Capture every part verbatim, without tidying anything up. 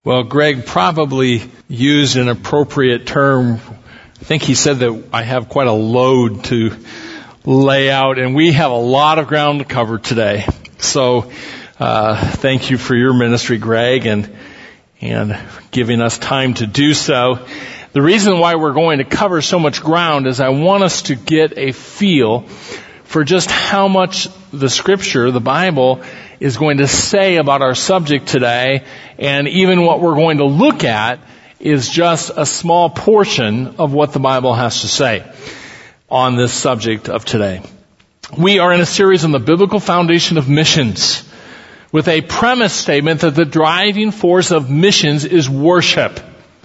Well, Greg probably used an appropriate term. I think he said that I have quite a load to lay out, and we have a lot of ground to cover today. So, uh, thank you for your ministry, Greg, and, and giving us time to do so. The reason why we're going to cover so much ground is I want us to get a feel for just how much the Scripture, the Bible, is going to say about our subject today, and even what we're going to look at is just a small portion of what the Bible has to say on this subject of today. We are in a series on the biblical foundation of missions with a premise statement that the driving force of missions is worship.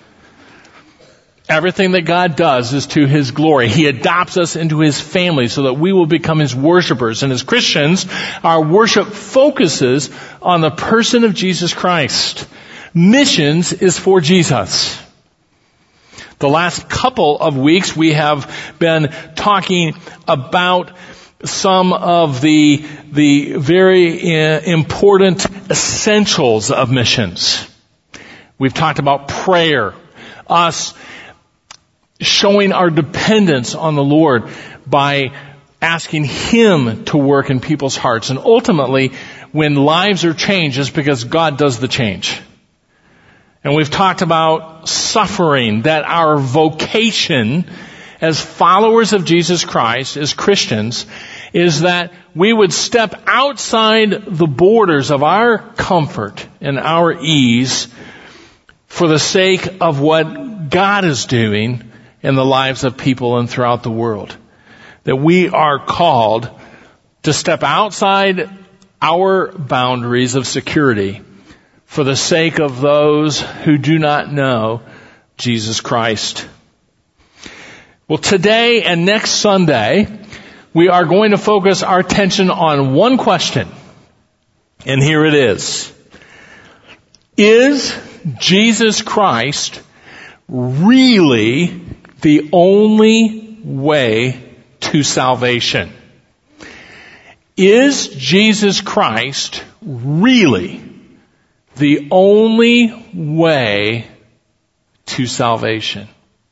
Everything that God does is to His glory. He adopts us into His family so that we will become His worshipers. And as Christians, our worship focuses on the person of Jesus Christ. Missions is for Jesus. The last couple of weeks we have been talking about some of the, the very uh, important essentials of missions. We've talked about prayer, us showing our dependence on the Lord by asking Him to work in people's hearts. And ultimately, when lives are changed, it's because God does the change. And we've talked about suffering, that our vocation as followers of Jesus Christ, as Christians, is that we would step outside the borders of our comfort and our ease for the sake of what God is doing in the lives of people and throughout the world. That we are called to step outside our boundaries of security for the sake of those who do not know Jesus Christ. Well, today and next Sunday, we are going to focus our attention on one question. And here it is. Is Jesus Christ really the only way to salvation? Is Jesus Christ really the only way to salvation?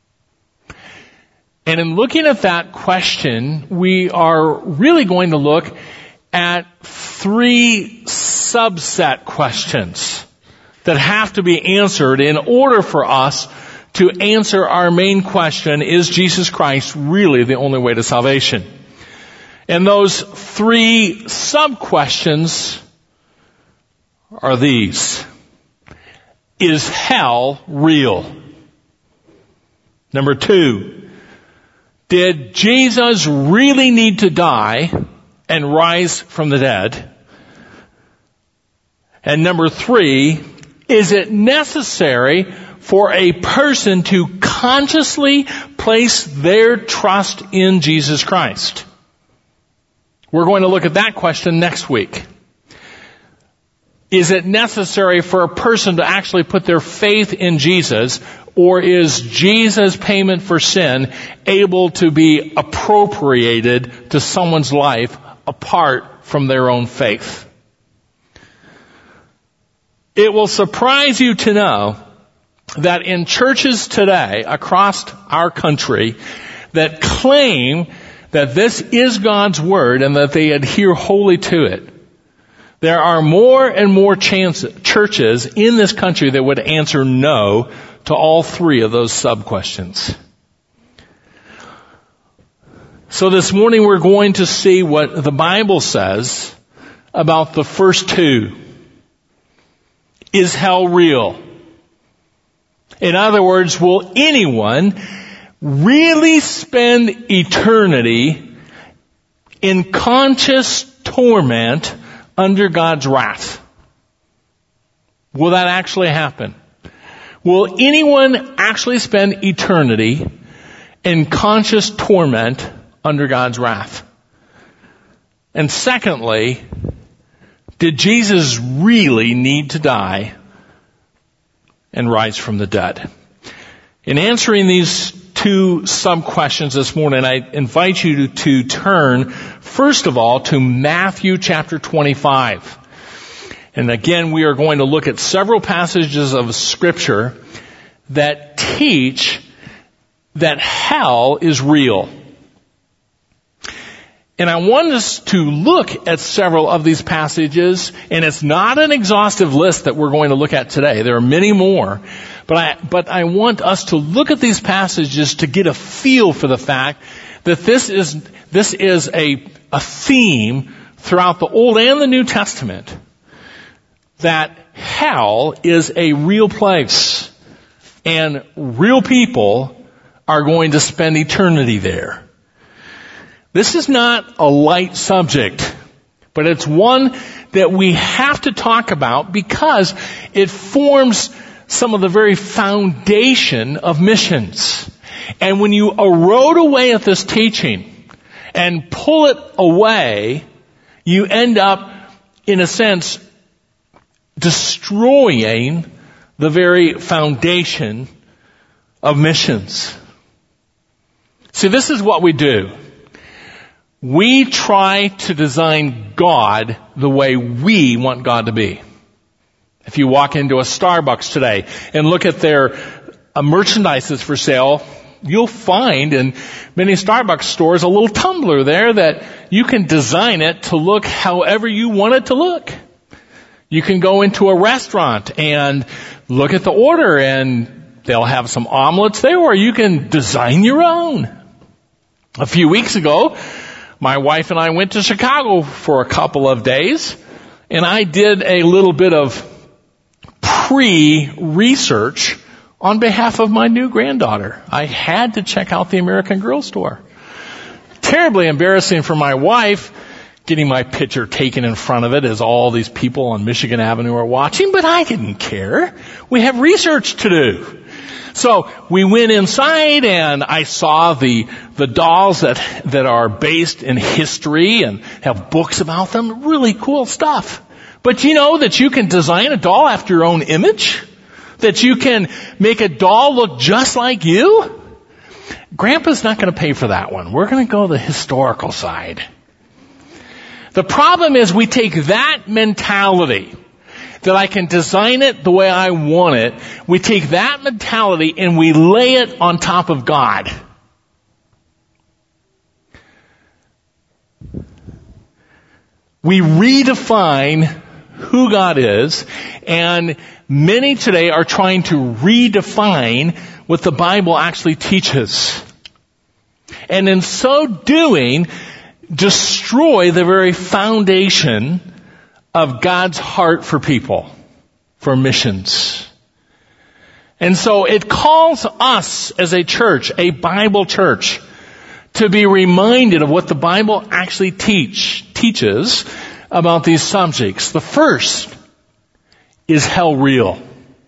And in looking at that question, we are really going to look at three subset questions that have to be answered in order for us to answer our main question, is Jesus Christ really the only way to salvation? And those three sub-questions are these. Is hell real? Number two, did Jesus really need to die and rise from the dead? And number three, is it necessary for a person to consciously place their trust in Jesus Christ? We're going to look at that question next week. Is it necessary for a person to actually put their faith in Jesus, or is Jesus' payment for sin able to be appropriated to someone's life apart from their own faith? It will surprise you to know that in churches today across our country that claim that this is God's Word and that they adhere wholly to it, there are more and more chance, churches in this country that would answer no to all three of those sub-questions. So this morning we're going to see what the Bible says about the first two. Is hell real? In other words, will anyone really spend eternity in conscious torment under God's wrath? Will that actually happen? Will anyone actually spend eternity in conscious torment under God's wrath? And secondly, did Jesus really need to die and rise from the dead? In answering these two sub-questions this morning, I invite you to, to turn, first of all, to Matthew chapter twenty-five. And again, we are going to look at several passages of Scripture that teach that hell is real. And I want us to look at several of these passages, and it's not an exhaustive list that we're going to look at today. There are many more. But I, but I want us to look at these passages to get a feel for the fact that this is, this is a, a theme throughout the Old and the New Testament, that hell is a real place, and real people are going to spend eternity there. This is not a light subject, but it's one that we have to talk about because it forms some of the very foundation of missions. And when you erode away at this teaching and pull it away, you end up, in a sense, destroying the very foundation of missions. See, this is what we do. We try to design God the way we want God to be. If you walk into a Starbucks today and look at their uh, merchandises for sale, you'll find in many Starbucks stores a little tumbler there that you can design it to look however you want it to look. You can go into a restaurant and look at the order and they'll have some omelets there, or you can design your own. A few weeks ago, my wife and I went to Chicago for a couple of days, and I did a little bit of pre-research on behalf of my new granddaughter. I had to check out the American Girl store. Terribly embarrassing for my wife, getting my picture taken in front of it as all these people on Michigan Avenue are watching, but I didn't care. We have research to do. So we went inside and I saw the the dolls that that are based in history and have books about them. Really cool stuff. But you know that you can design a doll after your own image? That you can make a doll look just like you? Grandpa's not going to pay for that one. We're going to go the historical side. The problem is we take that mentality, that I can design it the way I want it. We take that mentality and we lay it on top of God. We redefine who God is, and many today are trying to redefine what the Bible actually teaches. And in so doing, destroy the very foundation of God's heart for people, for missions. And so it calls us as a church, a Bible church, to be reminded of what the Bible actually teach, teaches about these subjects. The first is hell real.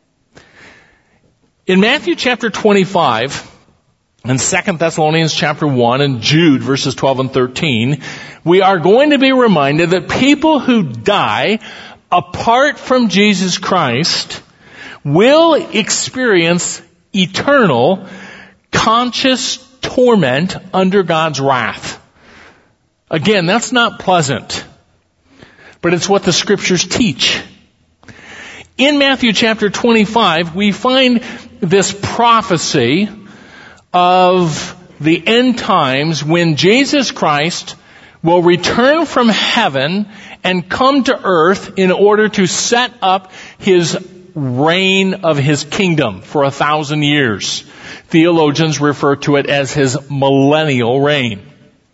In Matthew chapter twenty-five, and Second Thessalonians chapter one, and Jude verses twelve and thirteen, we are going to be reminded that people who die apart from Jesus Christ will experience eternal, conscious torment under God's wrath. Again, that's not pleasant, but it's what the Scriptures teach. In Matthew chapter twenty-five, we find this prophecy of the end times when Jesus Christ will return from heaven and come to earth in order to set up his reign of his kingdom for a thousand years. Theologians refer to it as his millennial reign.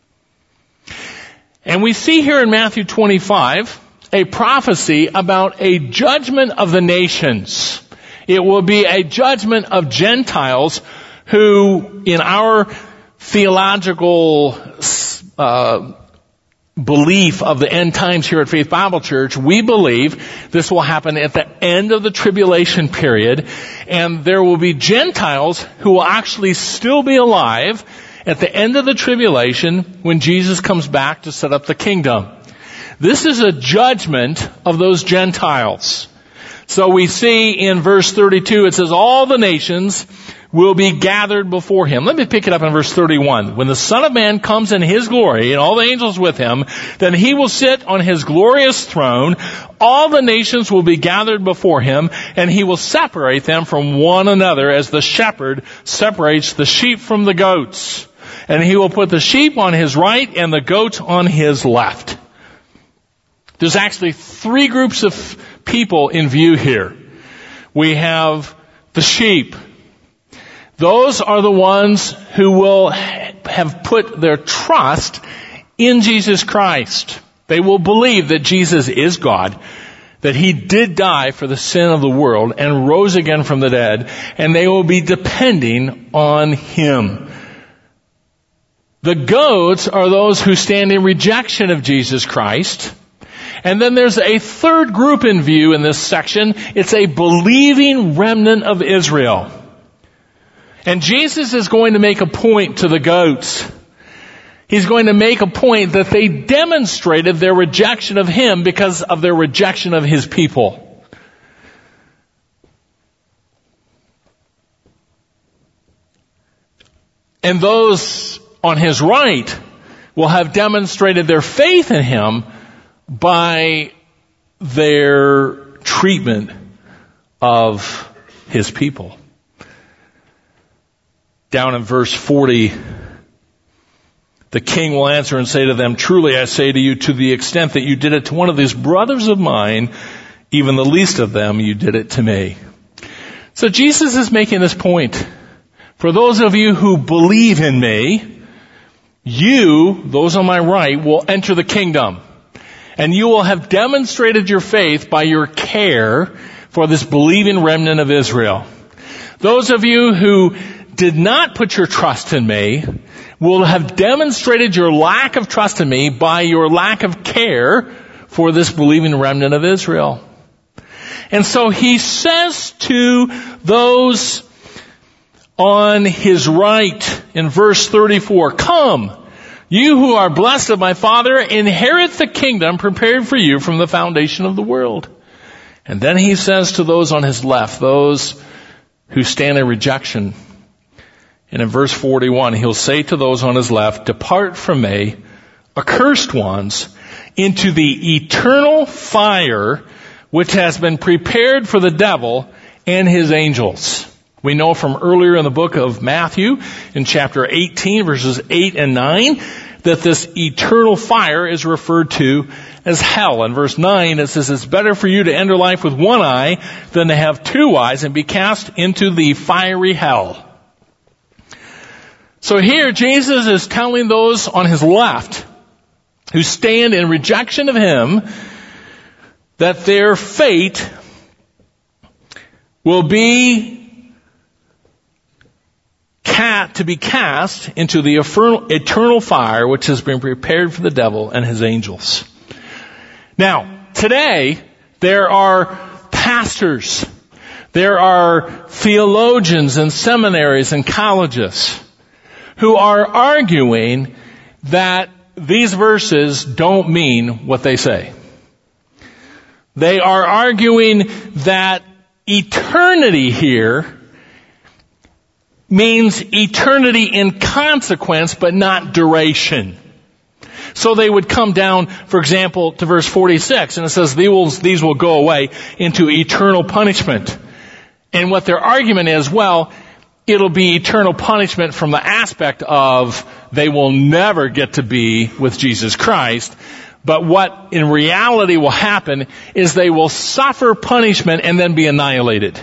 And we see here in Matthew twenty-five a prophecy about a judgment of the nations. It will be a judgment of Gentiles who, in our theological uh, belief of the end times here at Faith Bible Church, we believe this will happen at the end of the tribulation period, and there will be Gentiles who will actually still be alive at the end of the tribulation when Jesus comes back to set up the kingdom. This is a judgment of those Gentiles. So we see in verse thirty-two, it says, all the nations will be gathered before him. Let me pick it up in verse thirty-one. When the Son of Man comes in his glory and all the angels with him, then he will sit on his glorious throne. All the nations will be gathered before him, and he will separate them from one another as the shepherd separates the sheep from the goats. And he will put the sheep on his right and the goats on his left. There's actually three groups of people in view here. We have the sheep. Those are the ones who will have put their trust in Jesus Christ. They will believe that Jesus is God, that he did die for the sin of the world and rose again from the dead, and they will be depending on him. The goats are those who stand in rejection of Jesus Christ. And then there's a third group in view in this section. It's a believing remnant of Israel. And Jesus is going to make a point to the goats. He's going to make a point that they demonstrated their rejection of him because of their rejection of his people. And those on his right will have demonstrated their faith in him by their treatment of his people. Down in verse forty, the king will answer and say to them, truly I say to you, to the extent that you did it to one of these brothers of mine, even the least of them, you did it to me. So Jesus is making this point. For those of you who believe in me, you, those on my right, will enter the kingdom. And you will have demonstrated your faith by your care for this believing remnant of Israel. Those of you who did not put your trust in me will have demonstrated your lack of trust in me by your lack of care for this believing remnant of Israel. And so he says to those on his right in verse thirty-four, come, you who are blessed of my Father, inherit the kingdom prepared for you from the foundation of the world. And then he says to those on his left, those who stand in rejection, and in verse forty-one, he'll say to those on his left, depart from me, accursed ones, into the eternal fire which has been prepared for the devil and his angels. We know from earlier in the book of Matthew, in chapter eighteen, verses eight and nine, that this eternal fire is referred to as hell. In verse nine, it says, it's better for you to enter life with one eye than to have two eyes and be cast into the fiery hell. So here, Jesus is telling those on his left who stand in rejection of him that their fate will be cat to be cast into the eternal fire which has been prepared for the devil and his angels. Now, today, there are pastors, there are theologians in seminaries and colleges who are arguing that these verses don't mean what they say. They are arguing that eternity here means eternity in consequence, but not duration. So they would come down, for example, to verse forty-six, and it says, these will, these will go away into eternal punishment. And what their argument is, well, it'll be eternal punishment from the aspect of they will never get to be with Jesus Christ. But what in reality will happen is they will suffer punishment and then be annihilated.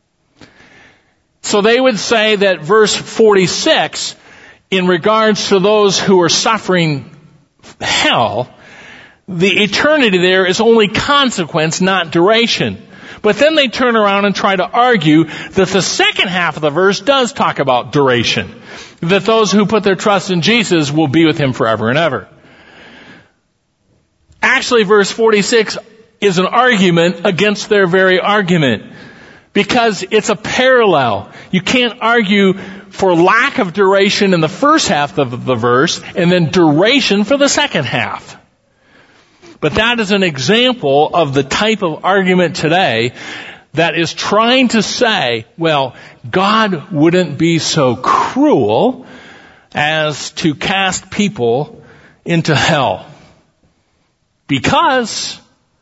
So they would say that verse forty-six, in regards to those who are suffering hell, the eternity there is only consequence, not duration. But then they turn around and try to argue that the second half of the verse does talk about duration. That those who put their trust in Jesus will be with him forever and ever. Actually, verse forty-six is an argument against their very argument. Because it's a parallel. You can't argue for lack of duration in the first half of the verse and then duration for the second half. But that is an example of the type of argument today that is trying to say, well, God wouldn't be so cruel as to cast people into hell. Because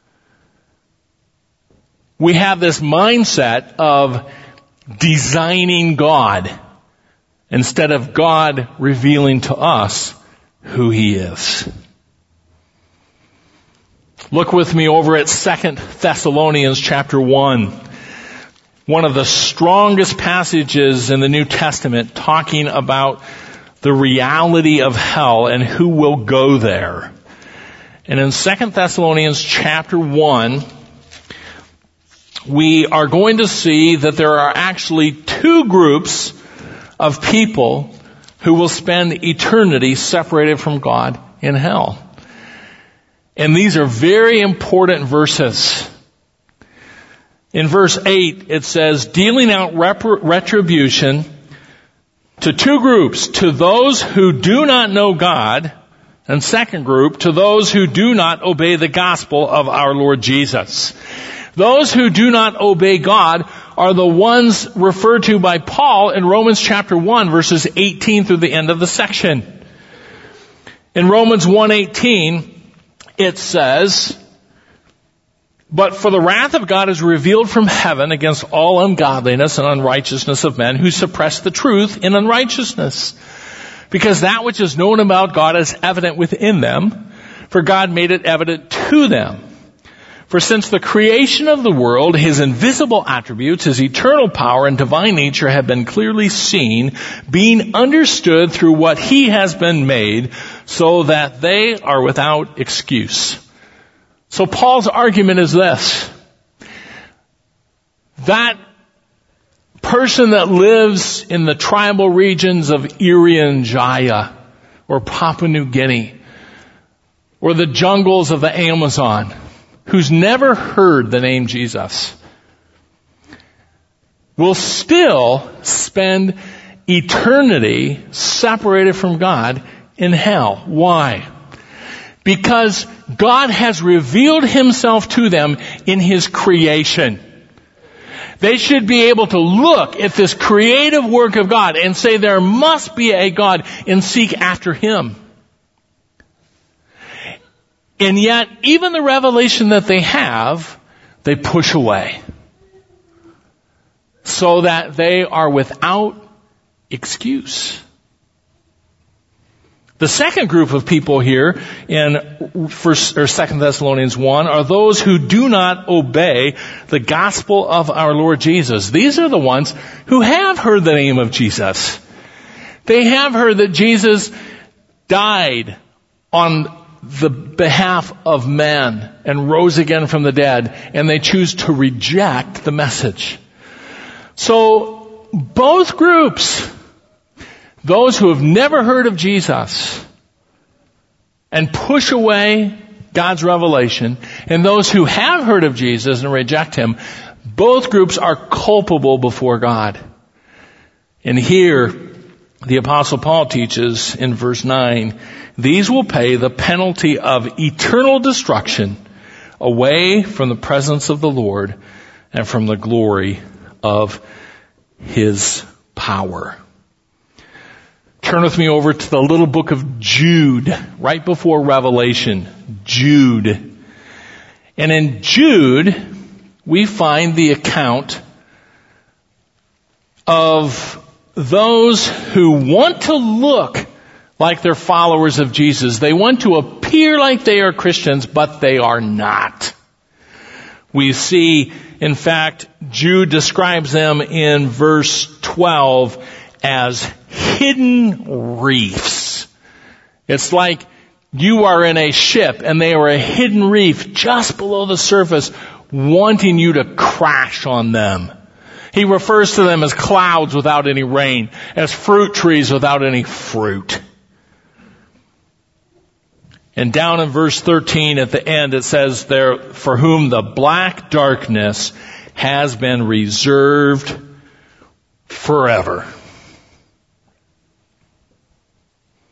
we have this mindset of designing God instead of God revealing to us who He is. Look with me over at Second Thessalonians chapter one. One of the strongest passages in the New Testament talking about the reality of hell and who will go there. And in Second Thessalonians chapter one, we are going to see that there are actually two groups of people who will spend eternity separated from God in hell. And these are very important verses. In verse eight, it says, dealing out rep- retribution to two groups, to those who do not know God, and second group, to those who do not obey the gospel of our Lord Jesus. Those who do not obey God are the ones referred to by Paul in Romans chapter one, verses eighteen through the end of the section. In Romans one eighteen, it says, but for the wrath of God is revealed from heaven against all ungodliness and unrighteousness of men who suppress the truth in unrighteousness. Because that which is known about God is evident within them, for God made it evident to them. For since the creation of the world, His invisible attributes, His eternal power and divine nature have been clearly seen, being understood through what He has been made, so that they are without excuse. So Paul's argument is this: that person that lives in the tribal regions of Irian Jaya, or Papua New Guinea, or the jungles of the Amazon, who's never heard the name Jesus, will still spend eternity separated from God in hell. Why? Because God has revealed Himself to them in His creation. They should be able to look at this creative work of God and say there must be a God and seek after Him. And yet, even the revelation that they have, they push away. So that they are without excuse. The second group of people here in First or Second Thessalonians one are those who do not obey the gospel of our Lord Jesus. These are the ones who have heard the name of Jesus. They have heard that Jesus died on the behalf of men and rose again from the dead, and they choose to reject the message. So both groups, those who have never heard of Jesus and push away God's revelation, and those who have heard of Jesus and reject Him, both groups are culpable before God. And here, the Apostle Paul teaches in verse nine, these will pay the penalty of eternal destruction away from the presence of the Lord and from the glory of His power. Turn with me over to the little book of Jude, right before Revelation. Jude. And in Jude, we find the account of those who want to look like they're followers of Jesus. They want to appear like they are Christians, but they are not. We see, in fact, Jude describes them in verse twelve as hidden reefs. It's like you are in a ship and they are a hidden reef just below the surface, wanting you to crash on them. He refers to them as clouds without any rain, as fruit trees without any fruit. And down in verse thirteen at the end it says there, for whom the black darkness has been reserved forever.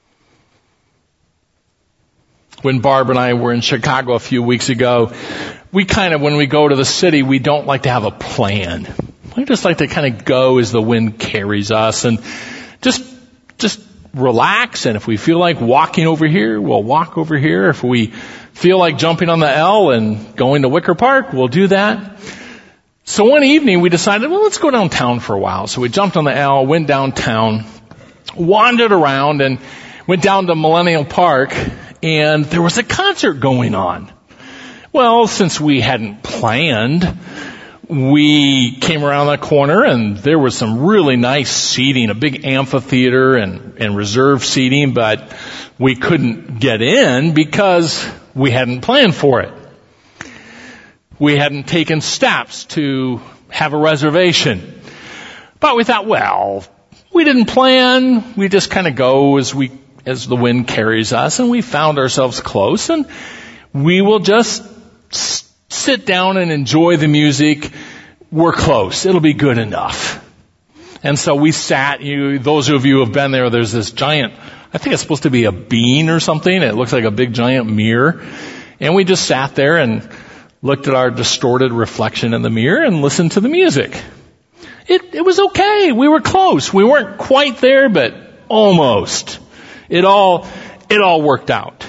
When Barb and I were in Chicago a few weeks ago, we kind of, when we go to the city, we don't like to have a plan. We just like to kind of go as the wind carries us and just, just relax. And if we feel like walking over here, we'll walk over here. If we feel like jumping on the L and going to Wicker Park, we'll do that. So one evening we decided, well, let's go downtown for a while. So we jumped on the L, went downtown, wandered around, and went down to Millennium Park, and there was a concert going on. Well, since we hadn't planned, we came around that corner, and there was some really nice seating, a big amphitheater and, and reserved seating, but we couldn't get in because we hadn't planned for it. We hadn't taken steps to have a reservation. But we thought, well, we didn't plan. We just kind of go as we, as the wind carries us, and we found ourselves close, and we will just s- sit down and enjoy the music. We're close. It'll be good enough. And so we sat, you, those of you who have been there, there's this giant, I think it's supposed to be a bean or something. It looks like a big giant mirror. And we just sat there and looked at our distorted reflection in the mirror and listened to the music. It, it was okay. We were close. We weren't quite there, but almost. It all, it all worked out.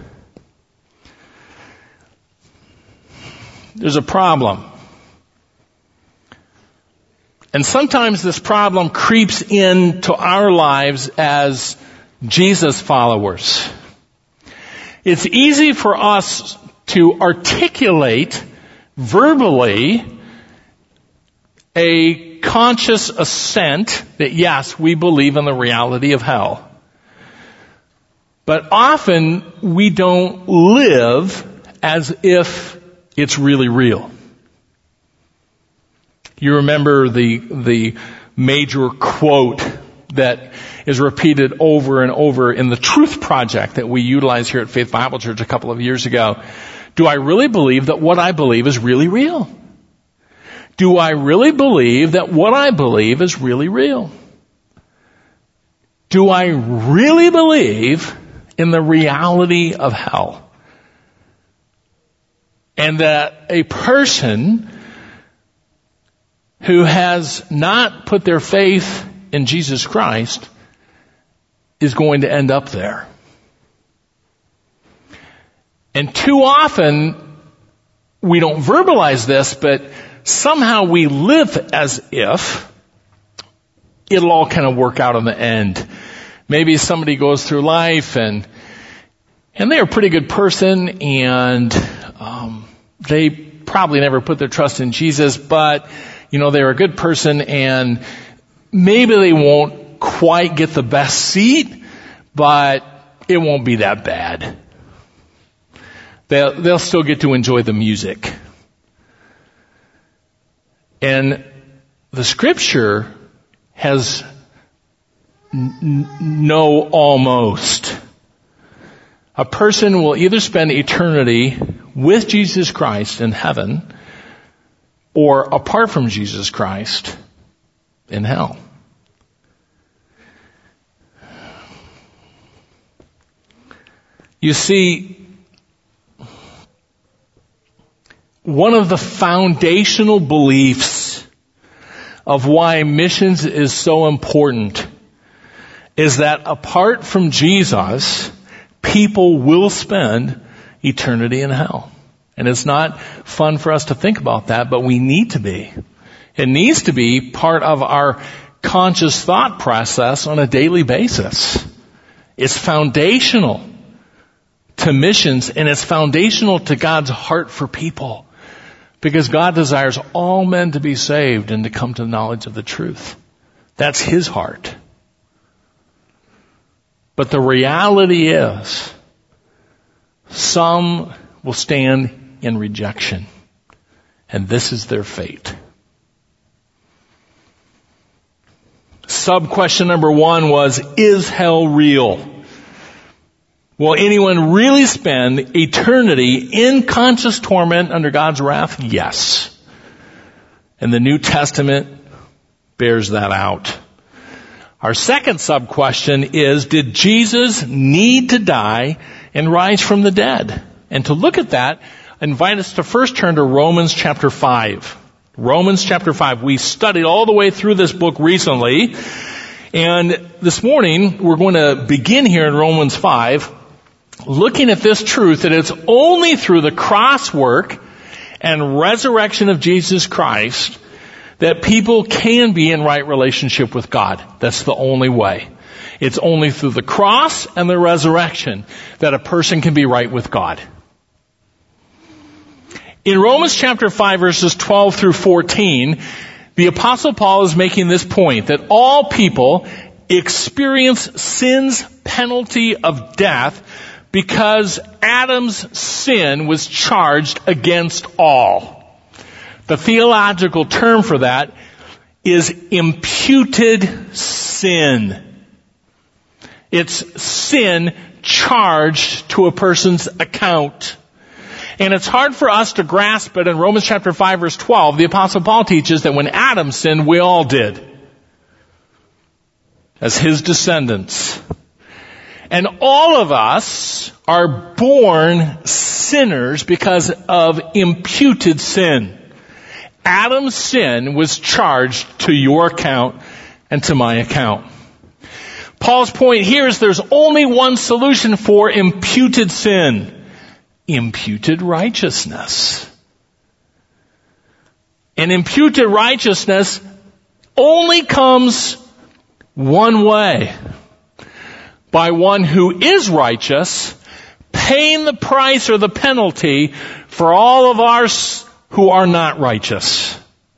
There's a problem. And sometimes this problem creeps into our lives as Jesus followers. It's easy for us to articulate verbally a conscious assent that yes, we believe in the reality of hell. But often we don't live as if it's really real. You remember the, the major quote that is repeated over and over in the Truth Project that we utilized here at Faith Bible Church a couple of years ago. Do I really believe that what I believe is really real? Do I really believe that what I believe is really real? Do I really believe in the reality of hell? And that a person who has not put their faith in Jesus Christ is going to end up there. And too often, we don't verbalize this, but somehow we live as if it'll all kind of work out in the end. Maybe somebody goes through life and and they're a pretty good person and um, they probably never put their trust in Jesus, but you know, they're a good person and maybe they won't quite get the best seat, but it won't be that bad. They'll, they'll still get to enjoy the music. And the scripture has n- no almost. A person will either spend eternity with Jesus Christ in heaven or apart from Jesus Christ in hell. You see, one of the foundational beliefs of why missions is so important is that apart from Jesus, people will spend eternity in hell. And it's not fun for us to think about that, but we need to be. It needs to be part of our conscious thought process on a daily basis. It's foundational to missions, and it's foundational to God's heart for people. Because God desires all men to be saved and to come to the knowledge of the truth. That's His heart. But the reality is, some will stand in rejection. And this is their fate. Sub-question number one was, is hell real? Will anyone really spend eternity in conscious torment under God's wrath? Yes. And the New Testament bears that out. Our second sub-question is, did Jesus need to die and rise from the dead? And to look at that, I invite us to first turn to Romans chapter five. Romans chapter five. We studied all the way through this book recently, and this morning we're going to begin here in Romans five, looking at this truth that it's only through the cross work and resurrection of Jesus Christ that people can be in right relationship with God. That's the only way. It's only through the cross and the resurrection that a person can be right with God. In Romans chapter five, verses twelve through fourteen, the Apostle Paul is making this point, that all people experience sin's penalty of death because Adam's sin was charged against all. The theological term for that is imputed sin. It's sin charged to a person's account. And it's hard for us to grasp it in Romans chapter five, verse twelve. The Apostle Paul teaches that when Adam sinned, we all did, as his descendants. And all of us are born sinners because of imputed sin. Adam's sin was charged to your account and to my account. Paul's point here is there's only one solution for imputed sin. Imputed righteousness. And imputed righteousness only comes one way. By one who is righteous, paying the price or the penalty for all of ours who are not righteous.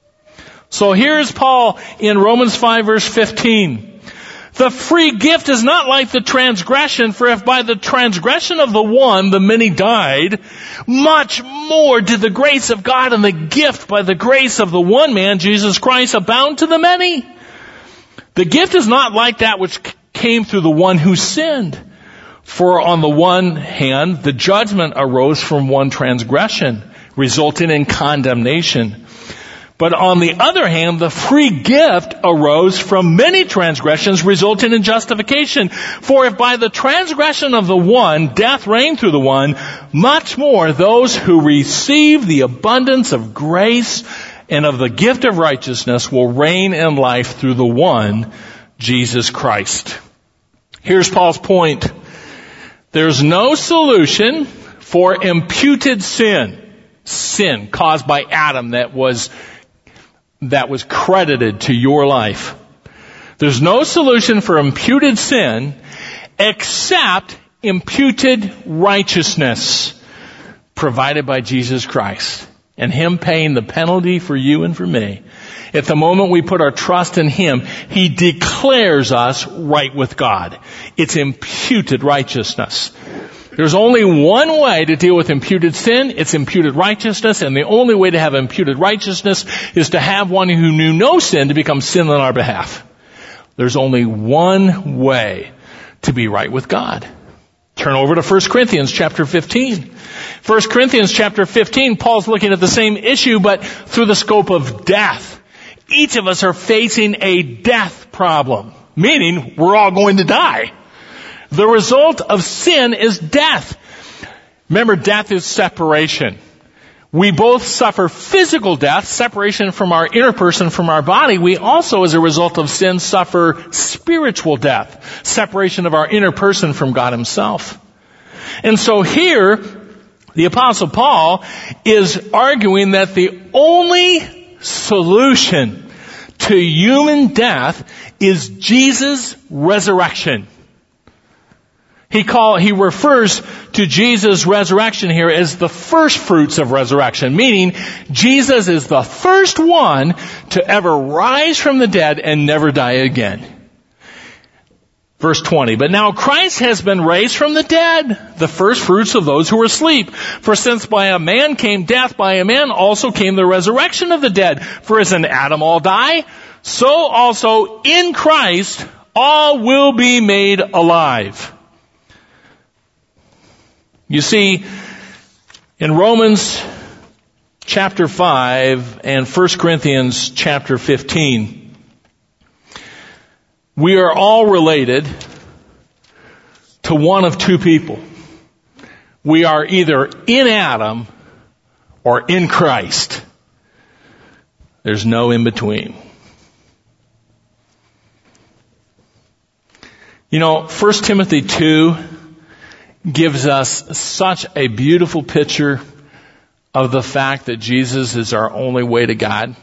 So here's Paul in Romans five, verse fifteen. The free gift is not like the transgression, for if by the transgression of the one the many died, much more did the grace of God and the gift by the grace of the one man, Jesus Christ, abound to the many. The gift is not like that which came through the one who sinned. For on the one hand, the judgment arose from one transgression, resulting in condemnation. But on the other hand, the free gift arose from many transgressions, resulting in justification. For if by the transgression of the one, death reigned through the one, much more those who receive the abundance of grace and of the gift of righteousness will reign in life through the one, Jesus Christ. Here's Paul's point. There's no solution for imputed sin, sin caused by Adam that was that was credited to your life. There's no solution for imputed sin except imputed righteousness provided by Jesus Christ and Him paying the penalty for you and for me. At the moment we put our trust in Him, He declares us right with God. It's imputed righteousness. There's only one way to deal with imputed sin. It's imputed righteousness. And the only way to have imputed righteousness is to have one who knew no sin to become sin on our behalf. There's only one way to be right with God. Turn over to First Corinthians chapter fifteen. First Corinthians chapter fifteen, Paul's looking at the same issue, but through the scope of death. Each of us are facing a death problem, meaning we're all going to die. The result of sin is death. Remember, death is separation. We both suffer physical death, separation from our inner person, from our body. We also, as a result of sin, suffer spiritual death, separation of our inner person from God Himself. And so here, the Apostle Paul is arguing that the only solution to human death is Jesus' resurrection. He call, he refers to Jesus' resurrection here as the first fruits of resurrection, meaning Jesus is the first one to ever rise from the dead and never die again. Verse twenty, but now Christ has been raised from the dead, the first fruits of those who were asleep. For since by a man came death, by a man also came the resurrection of the dead. For as in Adam all die, so also in Christ all will be made alive. You see, in Romans chapter five and First Corinthians chapter fifteen, we are all related to one of two people. We are either in Adam or in Christ. There's no in between. You know, First Timothy two gives us such a beautiful picture of the fact that Jesus is our only way to God.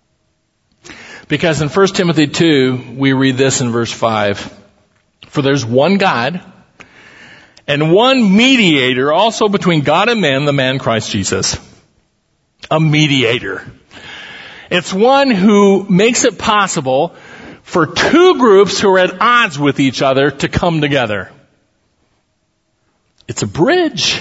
Because in First Timothy two, we read this in verse five. For there's one God and one mediator also between God and man, the man Christ Jesus. A mediator. It's one who makes it possible for two groups who are at odds with each other to come together. It's a bridge.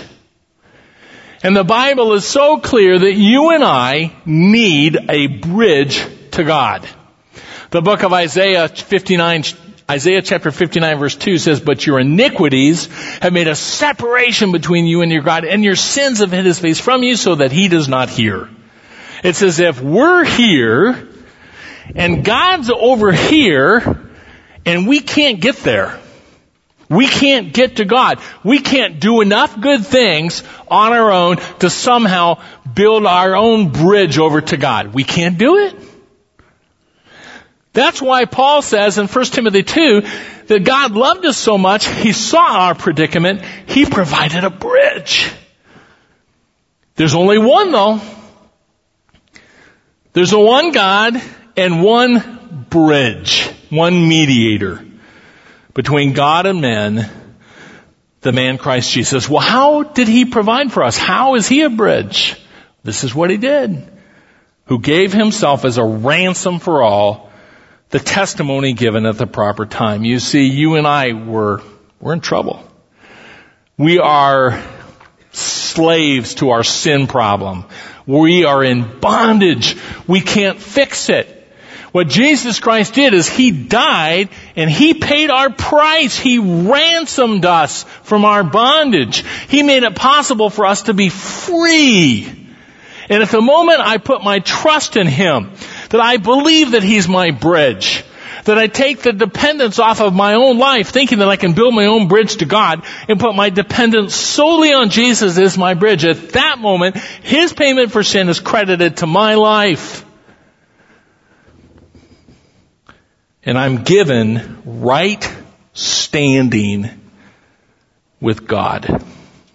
And the Bible is so clear that you and I need a bridge to God. The book of Isaiah fifty-nine, Isaiah chapter fifty-nine verse two says, but your iniquities have made a separation between you and your God, and your sins have hid his face from you so that he does not hear. It's as if we're here and God's over here and we can't get there. We can't get to God. We can't do enough good things on our own to somehow build our own bridge over to God. We can't do it. That's why Paul says in First Timothy two that God loved us so much, he saw our predicament, he provided a bridge. There's only one though. There's a one God and one bridge, one mediator between God and men, the man Christ Jesus. Well, how did he provide for us? How is he a bridge? This is what he did. Who gave himself as a ransom for all, the testimony given at the proper time. You see, you and I were, we're in trouble. We are slaves to our sin problem. We are in bondage. We can't fix it. What Jesus Christ did is he died and he paid our price. He ransomed us from our bondage. He made it possible for us to be free. And at the moment I put my trust in him, that I believe that he's my bridge, that I take the dependence off of my own life, thinking that I can build my own bridge to God, and put my dependence solely on Jesus as my bridge. At that moment, his payment for sin is credited to my life. And I'm given right standing with God.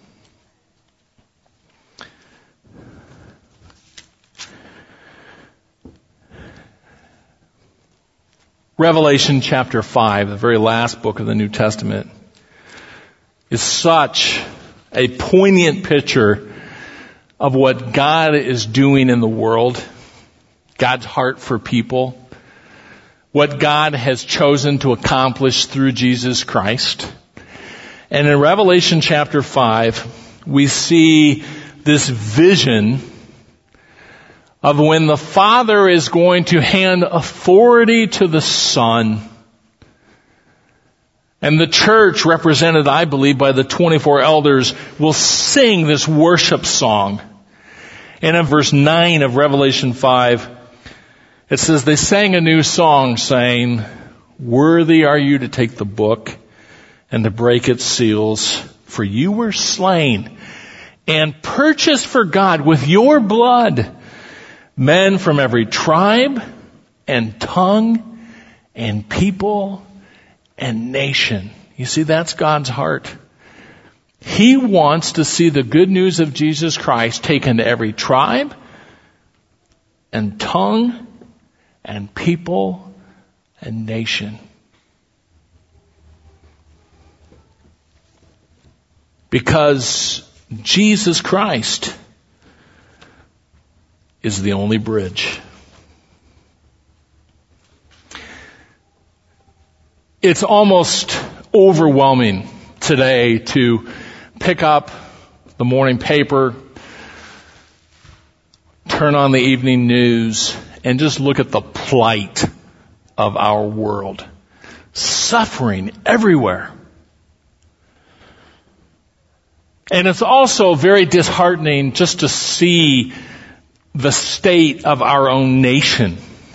Revelation chapter five, the very last book of the New Testament, is such a poignant picture of what God is doing in the world, God's heart for people, what God has chosen to accomplish through Jesus Christ. And in Revelation chapter five, we see this vision of when the Father is going to hand authority to the Son. And the church, represented, I believe, by the twenty-four elders, will sing this worship song. And in verse nine of Revelation five, it says, they sang a new song saying, worthy are you to take the book and to break its seals, for you were slain and purchased for God with your blood men from every tribe and tongue and people and nation. You see, that's God's heart. He wants to see the good news of Jesus Christ taken to every tribe and tongue and people and nation. Because Jesus Christ is the only bridge. It's almost overwhelming today to pick up the morning paper, turn on the evening news, and just look at the plight of our world. Suffering everywhere. And it's also very disheartening just to see the state of our own nation.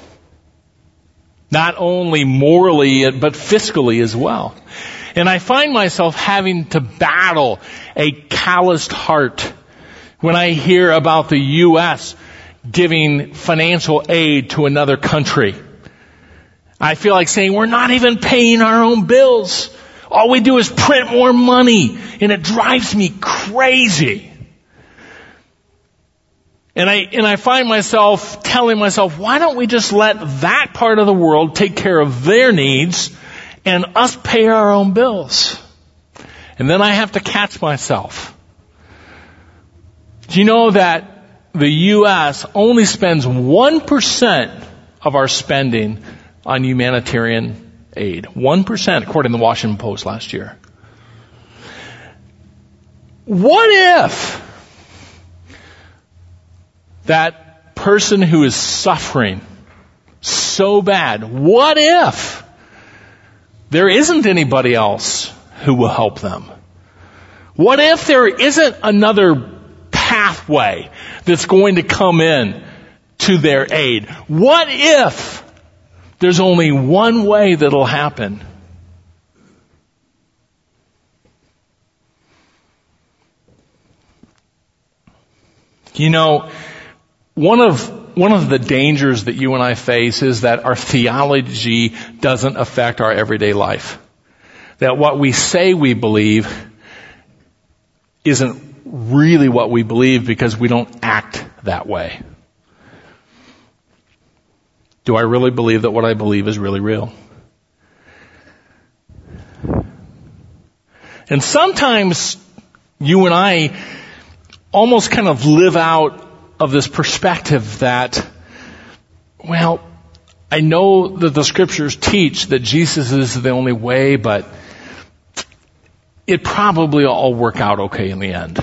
Not only morally, but fiscally as well. And I find myself having to battle a calloused heart When I hear about the U S giving financial aid to another country, I feel like saying, we're not even paying our own bills. All we do is print more money, and it drives me crazy. And I, and I find myself telling myself, why don't we just let that part of the world take care of their needs and us pay our own bills? And then I have to catch myself. Do you know that the U S only spends one percent of our spending on humanitarian aid? one percent, according to the Washington Post last year. What if that person who is suffering so bad, what if there isn't anybody else who will help them? What if there isn't another pathway that's going to come in to their aid? What if there's only one way that'll happen? You know, one of one of the dangers that you and I face is that our theology doesn't affect our everyday life. That what we say we believe isn't really what we believe because we don't act that way. Do I really believe that what I believe is really real? And sometimes you and I almost kind of live out of this perspective that, well, I know that the scriptures teach that Jesus is the only way, but it probably all work out okay in the end.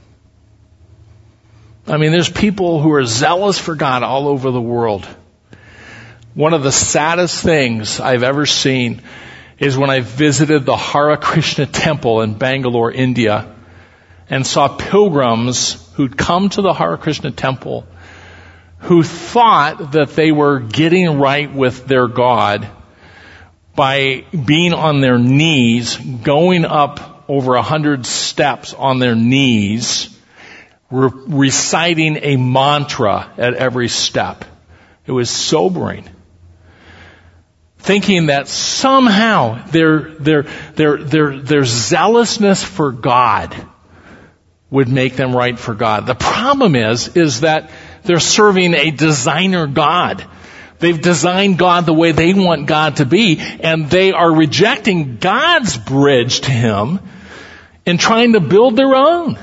I mean, there's people who are zealous for God all over the world. One of the saddest things I've ever seen is when I visited the Hare Krishna temple in Bangalore, India, and saw pilgrims who'd come to the Hare Krishna temple who thought that they were getting right with their God by being on their knees, going up over a hundred steps on their knees, re- reciting a mantra at every step. It was sobering. Thinking that somehow their, their, their, their, their zealousness for God would make them right for God. The problem is, is that they're serving a designer God. They've designed God the way they want God to be, and they are rejecting God's bridge to Him and trying to build their own.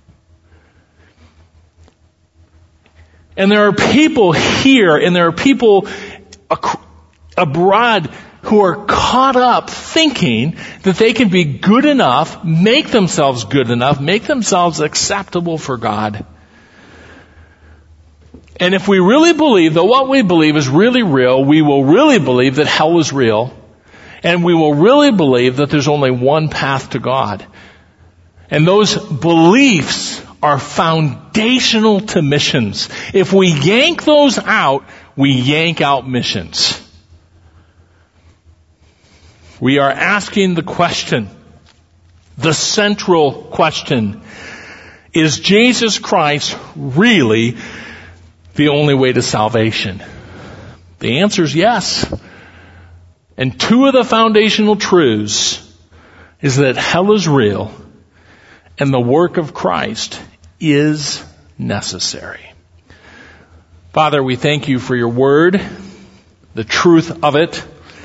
And there are people here, and there are people ac- abroad who are caught up thinking that they can be good enough, make themselves good enough, make themselves acceptable for God. And if we really believe that what we believe is really real, we will really believe that hell is real, and we will really believe that there's only one path to God. And those beliefs are foundational to missions. If we yank those out, we yank out missions. We are asking the question, the central question, is Jesus Christ really the only way to salvation? The answer is yes. And two of the foundational truths is that hell is real and the work of Christ is necessary. Father, we thank you for your word, the truth of it.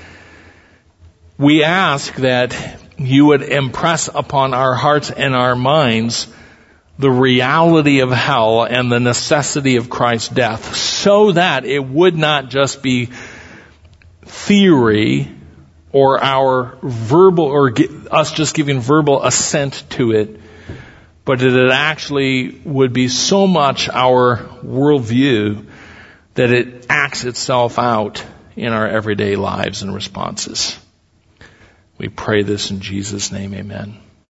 We ask that you would impress upon our hearts and our minds the reality of hell and the necessity of Christ's death, so that it would not just be theory or our verbal, or us just giving verbal assent to it, but that it actually would be so much our worldview that it acts itself out in our everyday lives and responses. We pray this in Jesus' name, amen.